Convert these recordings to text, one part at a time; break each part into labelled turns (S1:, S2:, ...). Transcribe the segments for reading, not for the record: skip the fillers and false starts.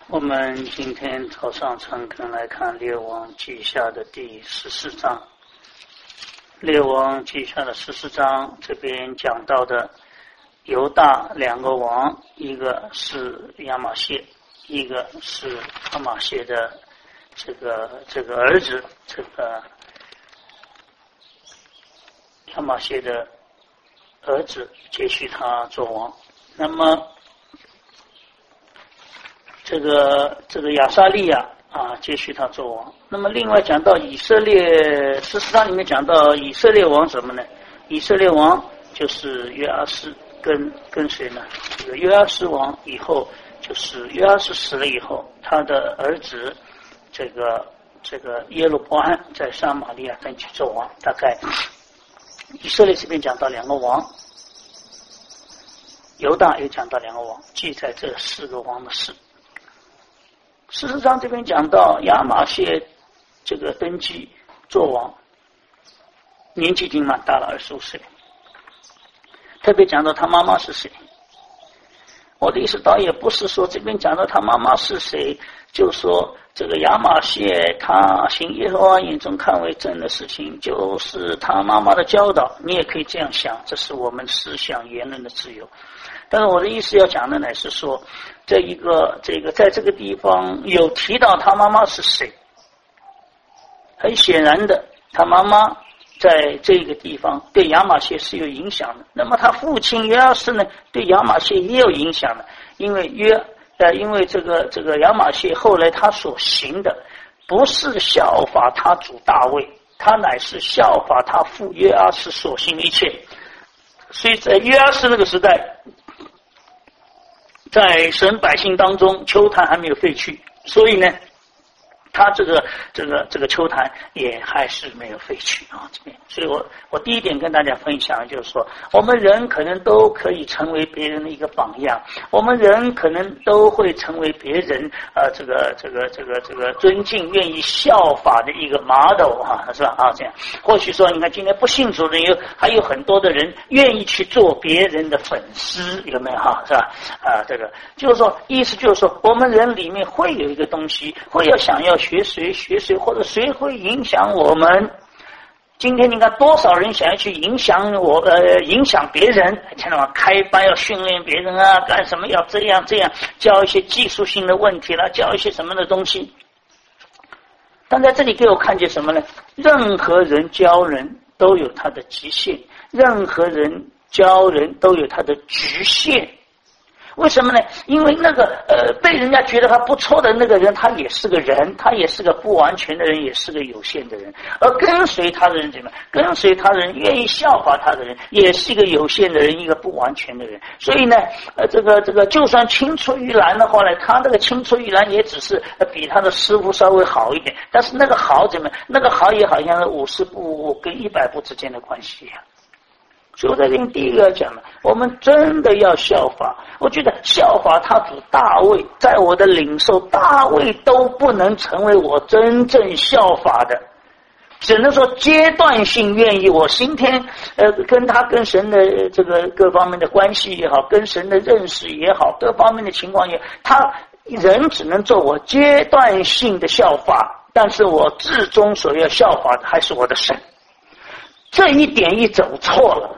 S1: 我们今天早上诚恳来看《列王记下》的第14章。列王记下的14章这边讲到的犹大两个王，一个是亚玛谢，一个是亚玛谢的这个儿子，这个亚玛谢的儿子接续他做王。那么这个亚撒利亚接续他做王。那么另外讲到以色列14章里面讲到以色列王什么呢？以色列王就是约阿施，跟谁呢？这个约阿施王以后，就是约阿施死了以后，他的儿子这个耶罗波安在撒玛利亚登基做王。大概以色列这边讲到两个王，犹大也讲到两个王，记载这4个王的事。14章这边讲到亚玛谢这个登基做王，年纪已经蛮大了，25岁。特别讲到他妈妈是谁，我的意思倒也不是说这边讲到他妈妈是谁，就说这个亚玛谢他行耶和华眼中看为正的事情，就是他妈妈的教导，你也可以这样想，这是我们思想言论的自由。但是我的意思要讲的呢是说，这个在这个地方有提到他妈妈是谁，很显然的，他妈妈在这个地方对亚玛谢是有影响的。那么他父亲约阿施呢，对亚玛谢也有影响的，因为这个亚玛谢后来他所行的不是效法他主大卫，他乃是效法他父约阿施所行的一切。所以在约阿施那个时代，在神百姓当中，丘坛还没有废去，所以呢，他这个丘坛也还是没有废去这边。所以我第一点跟大家分享就是说，我们人可能都可以成为别人的一个榜样，我们人可能都会成为别人这个尊敬、愿意效法的一个 model 是吧？这样，或许说，你看今天不信主的还有很多的人愿意去做别人的粉丝，有没有是吧？这个就是说，意思就是说，我们人里面会有一个东西，会要想要学谁，或者谁会影响我们。今天你看多少人想要去影响影响别人，看到吗？开班要训练别人干什么要这样教一些技术性的问题啦，教一些什么的东西。但在这里给我看见什么呢？任何人教人都有他的极限，任何人教人都有他的局限。为什么呢？因为那个被人家觉得他不错的那个人，他也是个人，他也是个不完全的人，也是个有限的人。而跟随他的人怎么样？跟随他的人，愿意效法他的人，也是一个有限的人，一个不完全的人。所以呢，这个就算青出于蓝的话呢，他这个青出于蓝也只是比他的师傅稍微好一点，但是那个好怎么样？那个好也好像是50步跟100步之间的关系一样。所以我在这里第一个要讲的，我们真的要效法。我觉得效法他主大卫，在我的领受，大卫都不能成为我真正效法的，只能说阶段性愿意。我今天跟神的这个各方面的关系也好，跟神的认识也好，各方面的情况也好，他人只能做我阶段性的效法，但是我至终所要效法的还是我的神。这一点一走错了，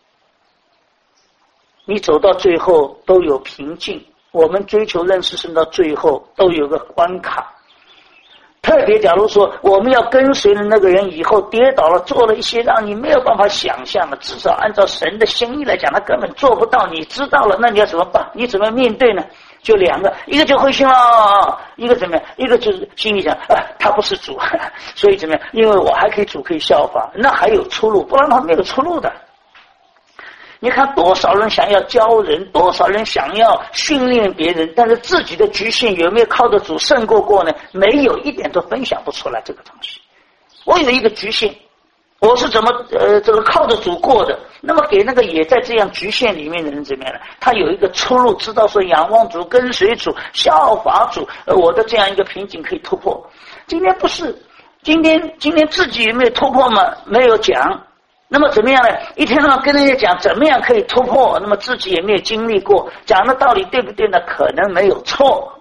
S1: 你走到最后都有瓶颈。我们追求认识神到最后都有个关卡。特别假如说我们要跟随的那个人以后跌倒了，做了一些让你没有办法想象的，至少按照神的心意来讲，他根本做不到。你知道了，那你要怎么办？你怎么面对呢？就两个，一个就灰心了，一个怎么样？一个就是心里想他不是主，所以怎么样？因为我还可以主可以效法，那还有出路，不然他没有出路的。你看多少人想要教人，多少人想要训练别人，但是自己的局限有没有靠得住胜过呢？没有，一点都分享不出来这个东西。我有一个局限，我是怎么这个靠得住过的？那么给那个也在这样局限里面的人怎么样呢？他有一个出路，知道说仰望主、跟随主、效法主，我的这样一个瓶颈可以突破。今天不是，今天自己有没有突破吗？没有讲。那么怎么样呢？一天到晚跟人家讲怎么样可以突破，那么自己也没有经历过，讲的道理对不对呢？可能没有错，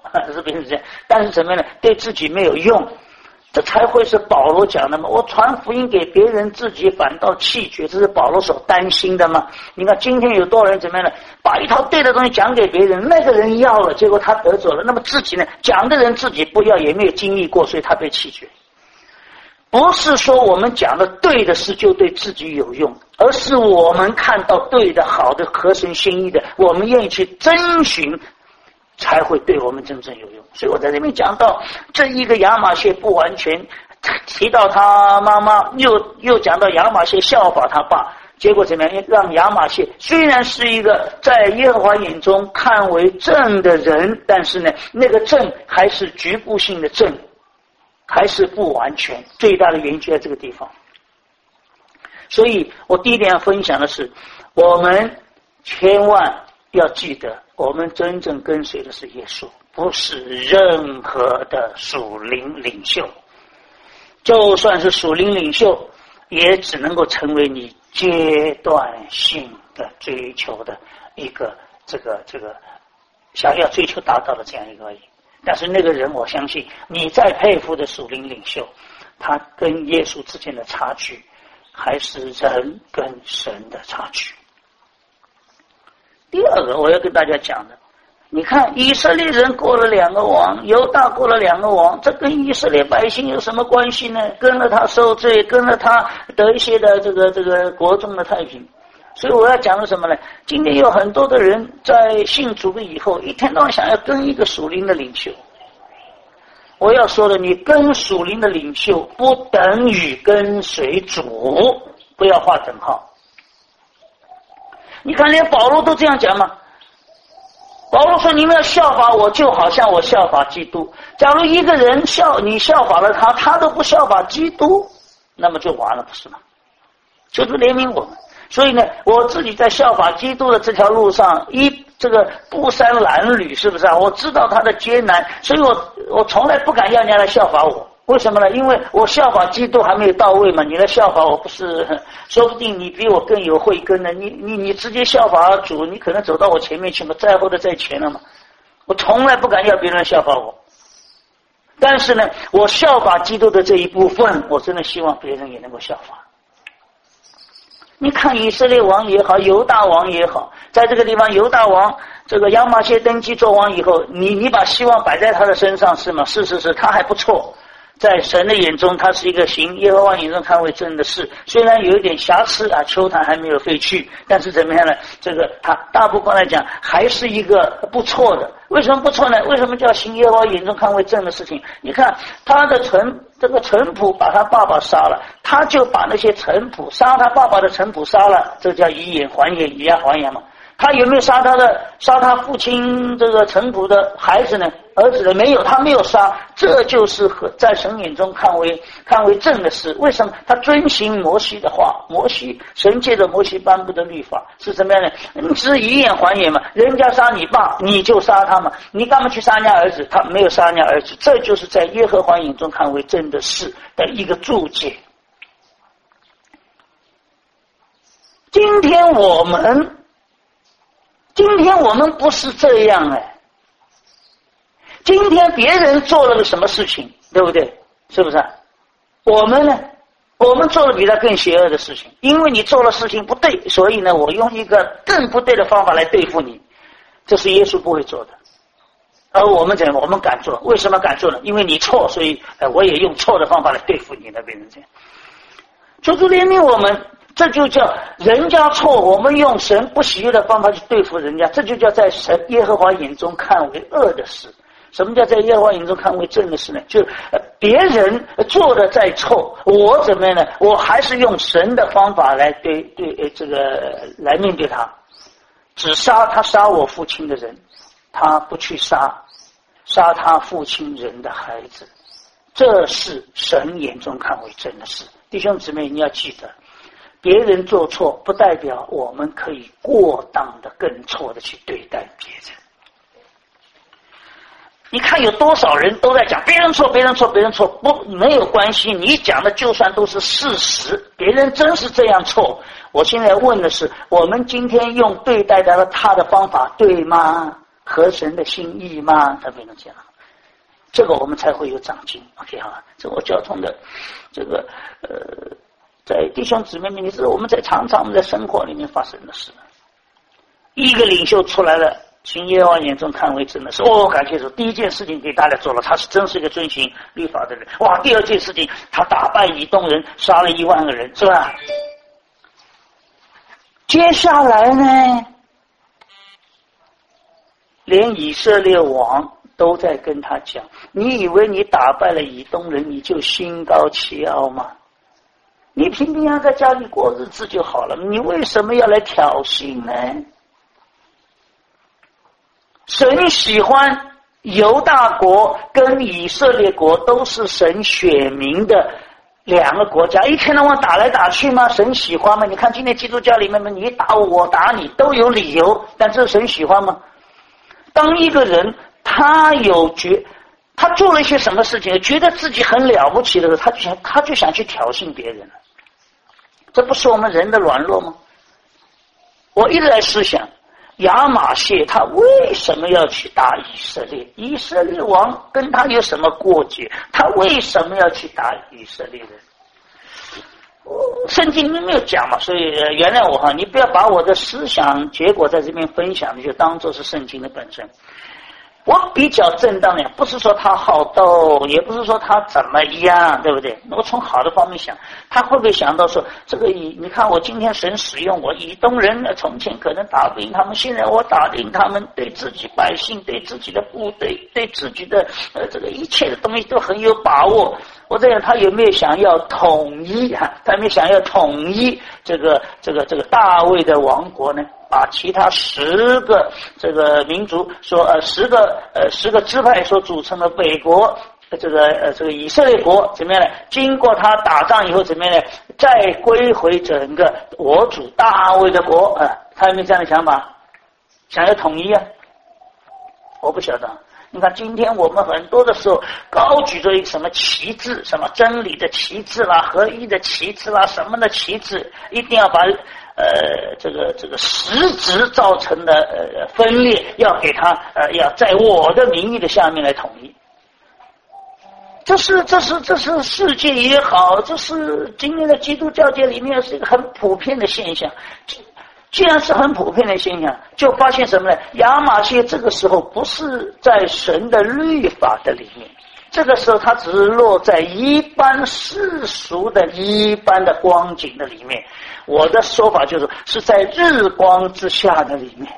S1: 是变成这样。但是怎么样呢？对自己没有用，这才会是保罗讲的嘛。我传福音给别人，自己反倒弃绝，这是保罗所担心的嘛。你看今天有多少人怎么样呢？把一套对的东西讲给别人，那个人要了，结果他得走了，那么自己呢，讲的人自己不要，也没有经历过，所以他被弃绝。不是说我们讲的对的事就对自己有用，而是我们看到对的、好的、合神心意的，我们愿意去遵循，才会对我们真正有用。所以我在这边讲到这一个亚玛谢不完全，提到他妈妈，又讲到亚玛谢效法他爸，结果怎么样？让亚玛谢虽然是一个在耶和华眼中看为正的人，但是呢，那个正还是局部性的正，还是不完全，最大的原因就在这个地方。所以我第一点要分享的是，我们千万要记得，我们真正跟随的是耶稣，不是任何的属灵领袖。就算是属灵领袖，也只能够成为你阶段性的追求的一个这个想要追求达到的这样一个而已。但是那个人，我相信你再佩服的属灵领袖，他跟耶稣之间的差距还是人跟神的差距。第二个我要跟大家讲的，你看以色列人过了2个王，犹大过了2个王，这跟以色列百姓有什么关系呢？跟了他受罪，跟了他得一些的这个国中的太平。所以我要讲的什么呢？今天有很多的人在信主了以后，一天到晚想要跟一个属灵的领袖。我要说的，你跟属灵的领袖不等于跟随主，不要画等号。你看连保罗都这样讲嘛。保罗说你们要效法我，就好像我效法基督。假如一个人你效法了他，他都不效法基督，那么就完了，不是吗？求主怜悯我们。所以呢，我自己在效法基督的这条路上，这个步山褴褛，是不是啊？我知道他的艰难，所以我从来不敢让人家来效法我。为什么呢？因为我效法基督还没有到位嘛，你来效法我，不是说不定你比我更有慧根呢。你直接效法主，你可能走到我前面去嘛，在后的在前了嘛。我从来不敢要别人效法我，但是呢，我效法基督的这一部分，我真的希望别人也能够效法。你看以色列王也好，犹大王也好，在这个地方犹大王这个亚玛谢登基做王以后，你把希望摆在他的身上是吗？是，他还不错，在神的眼中他是一个行耶和华眼中看为正的事，虽然有一点瑕疵啊，丘坛还没有废去，但是怎么样呢？这个他大部分来讲还是一个不错的。为什么不错呢？为什么叫行耶和华眼中看为正的事情？你看他的臣仆把他爸爸杀了，他就把那些臣仆杀他爸爸的臣仆杀了，这叫以眼还眼，以牙还眼嘛。他有没有杀他父亲这个臣仆的孩子呢？儿子呢？没有，他没有杀。这就是在神眼中看为正的事。为什么？他遵行摩西的话，神借着摩西颁布的律法是怎么样呢？你只是以眼还眼嘛，人家杀你爸你就杀他嘛，你干嘛去杀人家儿子？他没有杀人家儿子，这就是在耶和华眼中看为正的事的一个注解。今天我们不是这样哎，今天别人做了个什么事情，对不对？是不是？我们呢？我们做了比他更邪恶的事情，因为你做了事情不对，所以呢，我用一个更不对的方法来对付你，这是耶稣不会做的。而我们我们敢做，为什么敢做呢？因为你错，所以我也用错的方法来对付你，那变成这样。求主怜悯我们。这就叫人家错，我们用神不喜悦的方法去对付人家，这就叫在神耶和华眼中看为恶的事。什么叫在耶和华眼中看为正的事呢？就别人做的再错，我怎么样呢？我还是用神的方法来来面对他。只杀我父亲的人，他不去杀他父亲人的孩子，这是神眼中看为正的事。弟兄姊妹，你要记得。别人做错不代表我们可以过当的更错的去对待别人。你看有多少人都在讲别人错，不没有关系，你讲的就算都是事实，别人真是这样错。我现在问的是，我们今天用对待他的方法对吗？ 合神的心意吗？他不能讲，这个我们才会有长进。OK 哈，这我交通的这个在弟兄姊妹们，你知道我们在常常我们在生活里面发生的事，一个领袖出来了，行耶和华眼中看为正的事，感谢主，第一件事情给大家做了，他是真是一个遵行律法的人。哇，第二件事情，他打败以东人，杀了1万个人，是吧？接下来呢，连以色列王都在跟他讲，你以为你打败了以东人，你就心高气傲吗？你平平安安在家里过日子就好了，你为什么要来挑衅呢？神喜欢犹大国跟以色列国都是神选民的2个国家，一天到晚打来打去吗？神喜欢吗？你看今天基督教里面，你打我打你都有理由，但这是神喜欢吗？当一个人他做了一些什么事情，觉得自己很了不起的时候，他就想去挑衅别人，这不是我们人的软弱吗？我一直在思想，亚玛谢他为什么要去打以色列？以色列王跟他有什么过节？他为什么要去打以色列人？圣经里面没有讲嘛，所以原谅我哈，你不要把我的思想结果在这边分享，就当作是圣经的本身。我比较正当的，不是说他好斗，也不是说他怎么样，对不对？我从好的方面想，他会不会想到说，这个你看我今天神使用我，以东人从前可能打不赢他们，现在我打赢他们，对自己百姓、对自己的部队、对自己的这个一切的东西都很有把握。我在想他有没有想要统一啊？他有没有想要统一这个大卫的王国呢？把其他10个这个民族说10个支派所组成的北国这个以色列国怎么样呢？经过他打仗以后怎么样呢？再归回整个我主大卫的国他有没有这样的想法？想要统一啊？我不晓得。你看今天我们很多的时候高举着一个什么旗帜，什么真理的旗帜啦，合一的旗帜啦，什么的旗帜，一定要把这个实质造成的分裂，要给他要在我的名义的下面来统一。这是世界也好，这是今天的基督教界里面是一个很普遍的现象。既然是很普遍的现象，就发现什么呢？亚玛谢这个时候不是在神的律法的里面，这个时候他只是落在一般世俗的一般的光景的里面。我的说法是在日光之下的里面。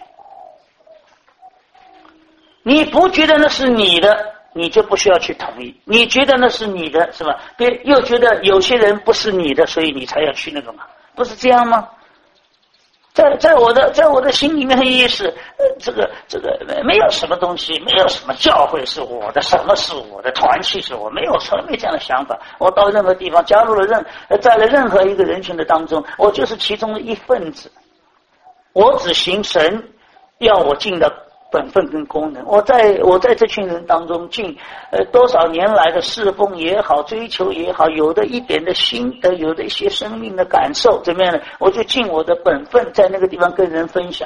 S1: 你不觉得那是你的，你就不需要去同意；你觉得那是你的，是吧？别又觉得有些人不是你的，所以你才要去那个嘛，不是这样吗？在我的心里面的意思，这个没有什么东西，没有什么教会是我的，什么是我的，团契是我，没有，从来没这样的想法。我到任何地方加入了在任何一个人群的当中，我就是其中的一份子。我只行神要我尽的本分跟功能。我在这群人当中尽多少年来的侍奉也好，追求也好，有的一点的心得，有的一些生命的感受，怎么样呢？我就尽我的本分，在那个地方跟人分享。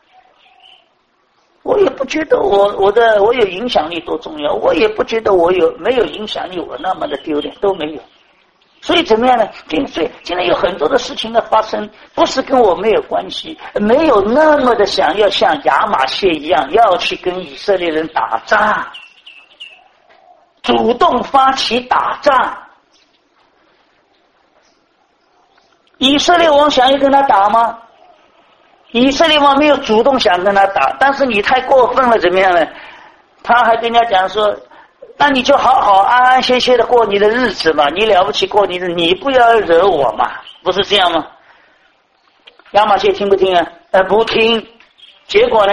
S1: 我也不觉得我有影响力多重要，我也不觉得没有影响力我那么的丢脸，都没有。所以怎么样呢？所以现在有很多的事情的发生，不是跟我没有关系，没有那么的想要像亚玛谢一样要去跟以色列人打仗，主动发起打仗。以色列王想要跟他打吗？以色列王没有主动想跟他打，但是你太过分了，怎么样呢？他还跟人家讲说，那你就好好安安歇歇的过你的日子嘛，你了不起过你的，你不要惹我嘛，不是这样吗？亚玛谢听不听啊？不听。结果呢？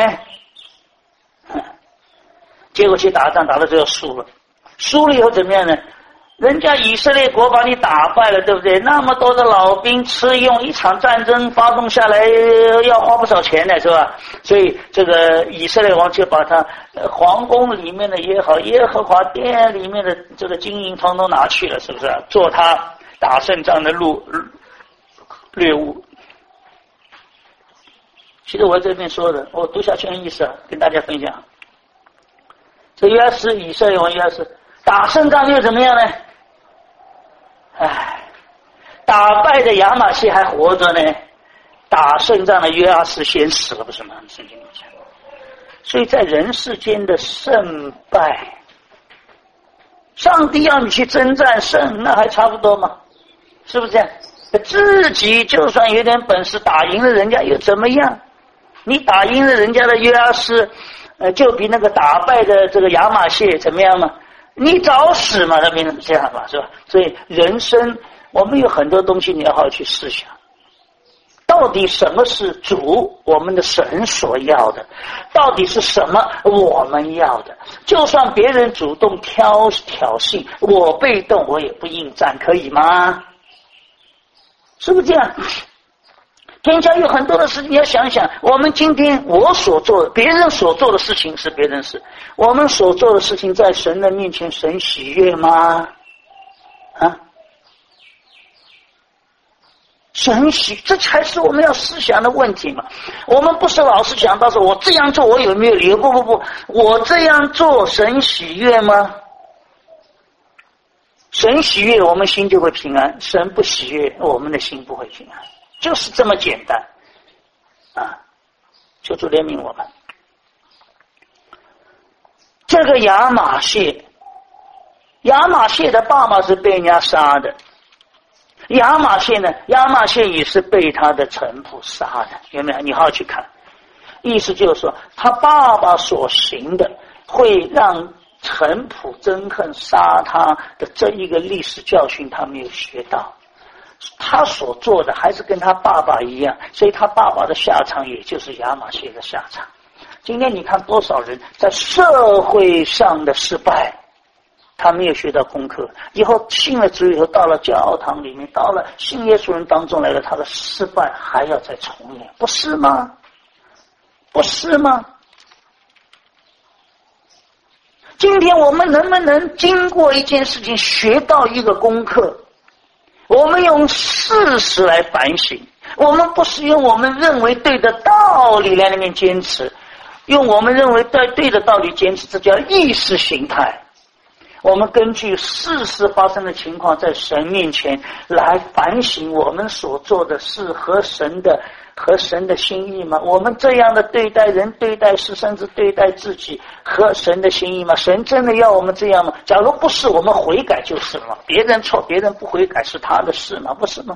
S1: 结果去打仗，打到最后输了。输了以后怎么样呢？人家以色列国把你打败了，对不对？那么多的老兵吃用，一场战争发动下来要花不少钱的，是吧？所以这个以色列王就把他皇宫里面的也好，耶和华殿里面的这个金银通通拿去了，是不是？做他打胜仗的掠物。其实我这边说的，我读下去的意思跟大家分享。 这约阿斯以色列王约阿斯打胜仗又怎么样呢？打败的亚玛谢还活着呢，打胜仗的约阿斯先死了，不是吗？圣经里讲。所以在人世间的胜败，上帝要你去征战胜，那还差不多吗？是不是这样？自己就算有点本事打赢了人家又怎么样？你打赢了人家的约阿斯，就比那个打败的这个亚玛谢怎么样嘛？你找死嘛，那变成这样嘛，是吧？所以人生我们有很多东西你要好好去思想，到底什么是主我们的神所要的，到底是什么我们要的？就算别人主动挑衅，我被动我也不应战，可以吗？是不是这样？天下有很多的事情，你要想想，我们今天我所做的，别人所做的事情是别人事，我们所做的事情在神的面前，神喜悦吗？神喜，这才是我们要思想的问题嘛。我们不是老是想到说我这样做我有没有理由？不，我这样做神喜悦吗？神喜悦我们心就会平安，神不喜悦我们的心不会平安，就是这么简单求主怜悯我们。这个亚玛谢的爸爸是被人家杀的，亚玛谢呢？亚玛谢也是被他的臣仆杀的，有没有？你好好去看，意思就是说，他爸爸所行的会让臣仆憎恨杀他的这一个历史教训，他没有学到，他所做的还是跟他爸爸一样，所以他爸爸的下场也就是亚玛谢的下场。今天你看多少人在社会上的失败，他没有学到功课，以后信了主以后，到了教堂里面，到了信耶稣人当中来了，他的失败还要再重演，不是吗？不是吗？今天我们能不能经过一件事情学到一个功课？我们用事实来反省，我们不是用我们认为对的道理来里面坚持，用我们认为对的道理坚持，这叫意识形态。我们根据事实发生的情况，在神面前来反省我们所做的事合神的心意吗？我们这样的对待人、对待事，甚至对待自己，合神的心意吗？神真的要我们这样吗？假如不是，我们悔改就是了。别人错，别人不悔改是他的事吗？不是吗？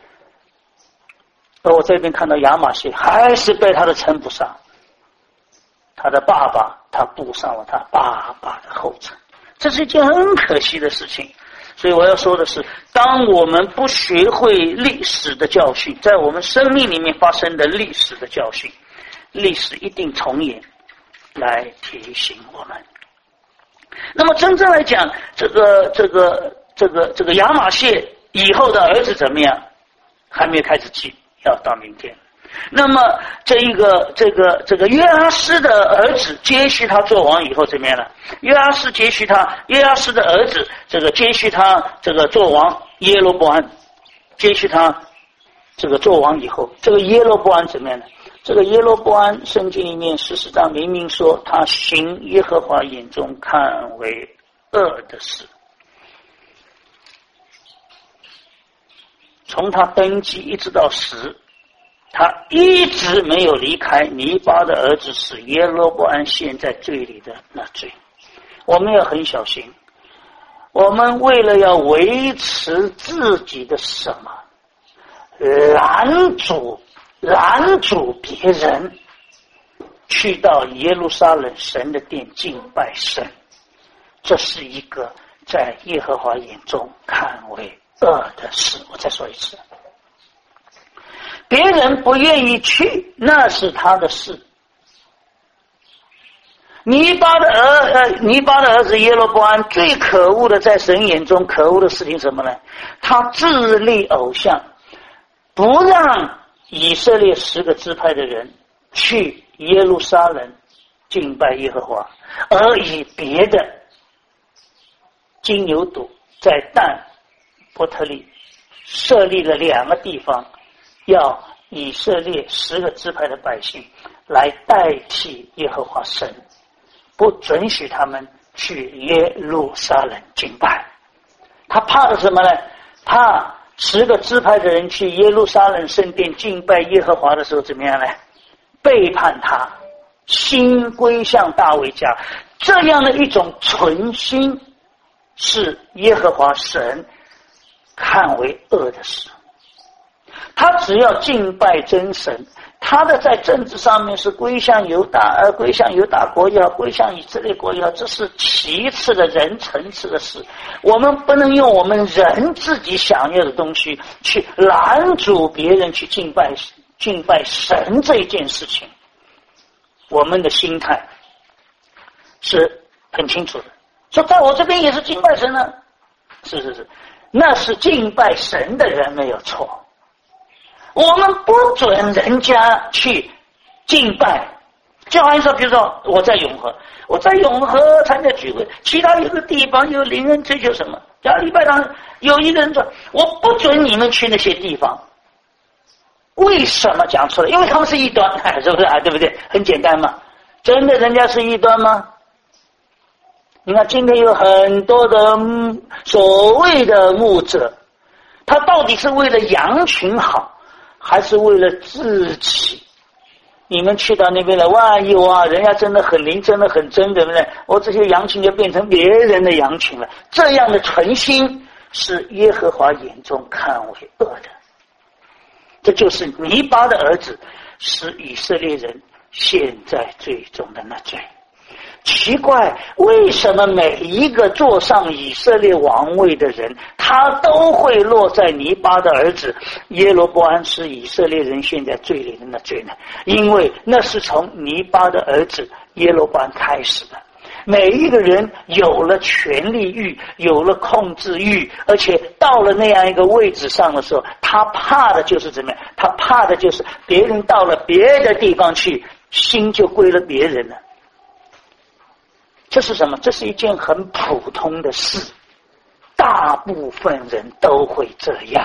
S1: 而我这边看到亚玛谢还是被他的臣仆杀，他的爸爸他步上了他爸爸的后尘，这是一件很可惜的事情。所以我要说的是，当我们不学会历史的教训，在我们生命里面发生的历史的教训，历史一定重演来提醒我们。那么真正来讲，这个亚玛谢以后的儿子怎么样，还没有开始记，要到明天。那么这个约阿斯的儿子接续他做王以后怎么样呢？约阿斯的儿子这个接续他这个做王，耶罗波安接续他这个做王以后，这个耶罗波安怎么样呢？这个耶罗波安圣经里面14章明明说他行耶和华眼中看为恶的事，从他登基一直到死，他一直没有离开尼巴的儿子使耶罗波安陷在罪里的那罪。我们要很小心，我们为了要维持自己的什么，拦阻别人去到耶路撒冷神的殿敬拜神，这是一个在耶和华眼中看为恶的事。我再说一次，别人不愿意去，那是他的事。尼巴的儿子耶罗波安最可恶的，在神眼中可恶的事情什么呢？他自立偶像，不让以色列10个支派的人去耶路撒冷敬拜耶和华，而以别的金牛犊在但伯特利设立了2个地方，要以色列10个支派的百姓来代替耶和华神不准许他们去耶路撒冷敬拜。他怕的什么呢？怕10个支派的人去耶路撒冷圣殿敬拜耶和华的时候怎么样呢？背叛他，心归向大卫家。这样的一种存心是耶和华神看为恶的事。他只要敬拜真神，他的在政治上面是归向犹大，归向犹大国也好，归向以色列国也好，这是其次的人层次的事。我们不能用我们人自己想要的东西去拦阻别人去敬拜神这一件事情。我们的心态是很清楚的，说在我这边也是敬拜神呢，是，那是敬拜神的人没有错。我们不准人家去敬拜，就好像说，比如说我在永和参加聚会，其他有个地方有灵人追求什么，假如礼拜堂有一个人说我不准你们去那些地方，为什么讲出来？因为他们是异端，是不是啊？对不对？很简单嘛。真的人家是异端吗？你看今天有很多的所谓的牧者，他到底是为了羊群好，还是为了自己？你们去到那边了，万一人家真的很灵，真的很真，对不对？我这些羊群就变成别人的羊群了。这样的存心是耶和华眼中看为恶的。这就是尼巴的儿子使以色列人陷在最终的那罪。奇怪，为什么每一个坐上以色列王位的人，他都会落在尼巴的儿子耶罗波安使以色列人陷在罪里的那罪呢？因为那是从尼巴的儿子耶罗波安开始的。每一个人有了权力欲，有了控制欲，而且到了那样一个位置上的时候，他怕的就是怎么样？他怕的就是别人到了别的地方去，心就归了别人了。这是什么？这是一件很普通的事，大部分人都会这样。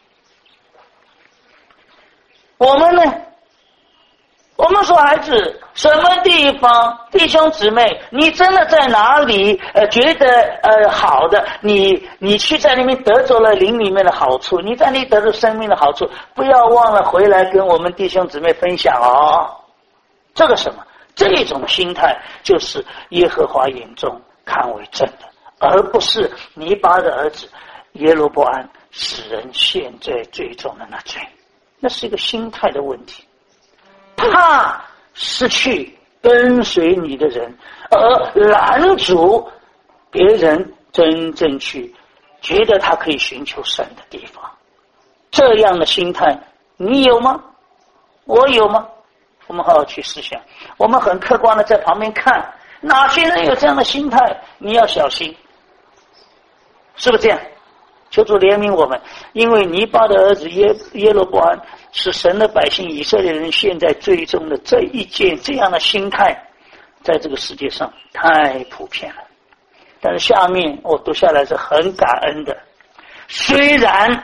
S1: 我们呢？我们说孩子，什么地方弟兄姊妹，你真的在哪里觉得好的，你去在那边得着了灵里面的好处，你在那里得着生命的好处，不要忘了回来跟我们弟兄姊妹分享哦。这个什么？这种心态就是耶和华眼中看为正的，而不是尼巴的儿子耶罗波安使人陷在最重的那罪。那是一个心态的问题，怕失去跟随你的人，而拦阻别人真正去觉得他可以寻求神的地方。这样的心态你有吗？我有吗？我们好好去思想。我们很客观的在旁边看，哪些人有这样的心态，你要小心，是不是这样？求主怜悯我们，因为尼巴的儿子耶罗波安是神的百姓以色列人现在最终的这一件这样的心态，在这个世界上太普遍了。但是下面我读下来是很感恩的，虽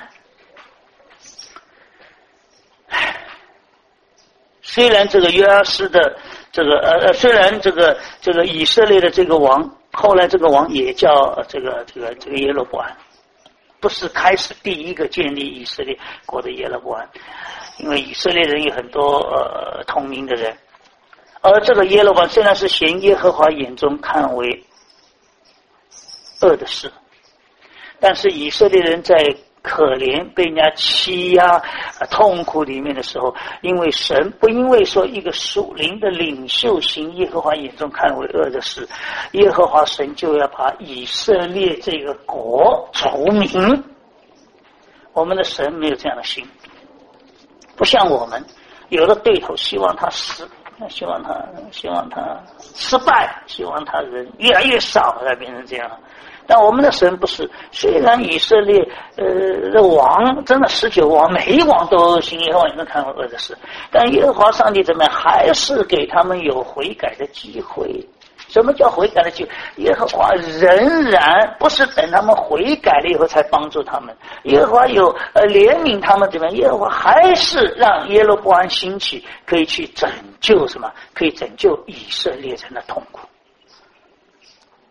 S1: 然这个约阿斯的这个虽然这个以色列的这个王，后来这个王也叫这个耶罗波安，不是开始第一个建立以色列国的耶罗波安，因为以色列人有很多同名的人，而这个耶罗波安虽然是行耶和华眼中看为恶的事，但是以色列人在可怜被人家欺压痛苦里面的时候，因为神不因为说一个属灵的领袖行耶和华眼中看为恶的事，耶和华神就要把以色列这个国除名。我们的神没有这样的心，不像我们有了对头希望他死，希望他失败，希望他人越来越少，才变成这样。但我们的神不是，虽然以色列的王真的19王，每一王都行耶和华眼中看为恶的事，但耶和华上帝怎么样，还是给他们有悔改的机会。什么叫悔改的机会？耶和华仍然不是等他们悔改了以后才帮助他们，耶和华有怜悯他们怎么样？耶和华还是让耶罗波安兴起，可以去拯救什么？可以拯救以色列人的痛苦。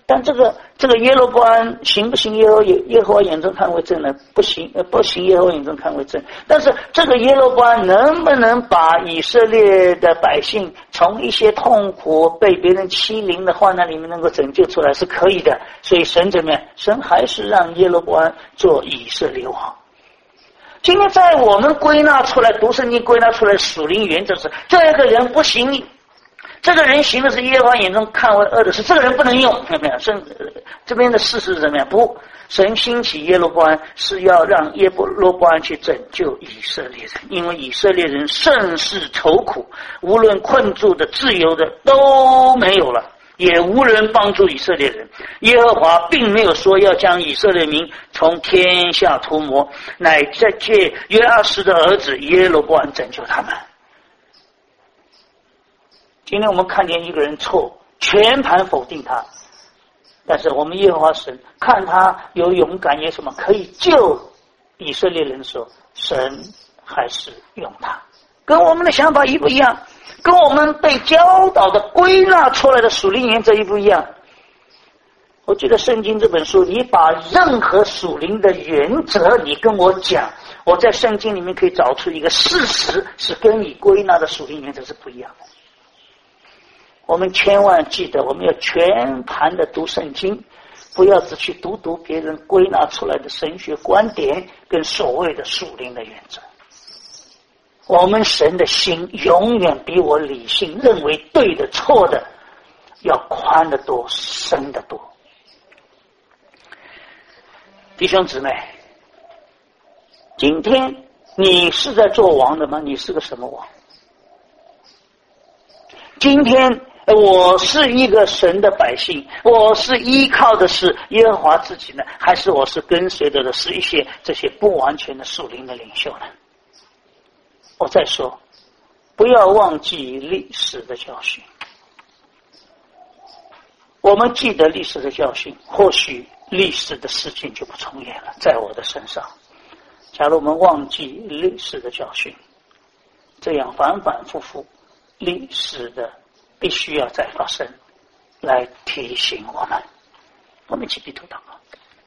S1: 但这个耶罗波安行不行耶和华眼中看为正呢？不行，不行耶和华眼中看为正。但是这个耶罗波安能不能把以色列的百姓从一些痛苦被别人欺凌的患难里面能够拯救出来，是可以的。所以神怎么样？神还是让耶罗波安做以色列王。今天在我们归纳出来读圣经归纳出来属灵原则是，这个人不行，这个人行的是耶和华眼中看为恶的事，这个人不能用。看到没有？这边的事实是怎么样？不，神兴起耶罗波安是要让耶罗波安去拯救以色列人，因为以色列人甚是愁苦，无论困住的、自由的都没有了，也无人帮助以色列人。耶和华并没有说要将以色列民从天下涂抹，乃在借约阿施的儿子耶罗波安拯救他们。今天我们看见一个人错，全盘否定他，但是我们耶和华神看他有勇敢，有什么可以救以色列人的时候，神还是用他。跟我们的想法一不一样？跟我们被教导的归纳出来的属灵原则一不一样？我记得圣经这本书，你把任何属灵的原则你跟我讲，我在圣经里面可以找出一个事实是跟你归纳的属灵原则是不一样的。我们千万记得，我们要全盘的读圣经，不要只去读别人归纳出来的神学观点跟所谓的属灵的原则。我们神的心永远比我理性认为对的错的要宽得多，深得多。弟兄姊妹，今天你是在做王的吗？你是个什么王？今天我是一个神的百姓，我是依靠的是耶和华自己呢，还是我是跟随的是一些这些不完全的属灵的领袖呢？我再说，不要忘记历史的教训。我们记得历史的教训，或许历史的事件就不重演了，在我的身上。假如我们忘记历史的教训，这样反反复复，历史的必须要再发生，来提醒我们。我们一起低头祷告。